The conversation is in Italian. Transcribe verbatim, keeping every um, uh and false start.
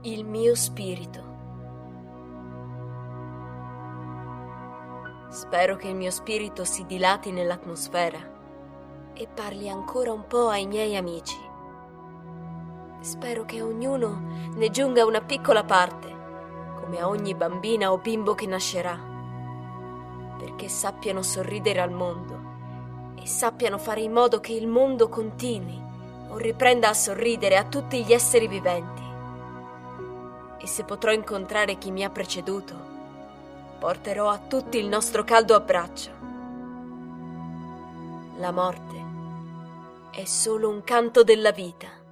Il mio spirito. Spero che il mio spirito si dilati nell'atmosfera e parli ancora un po' ai miei amici. Spero che a ognuno ne giunga una piccola parte, come a ogni bambina o bimbo che nascerà, perché sappiano sorridere al mondo e sappiano fare in modo che il mondo continui o riprenda a sorridere a tutti gli esseri viventi. E se potrò incontrare chi mi ha preceduto, porterò a tutti il nostro caldo abbraccio. La morte è solo un canto della vita.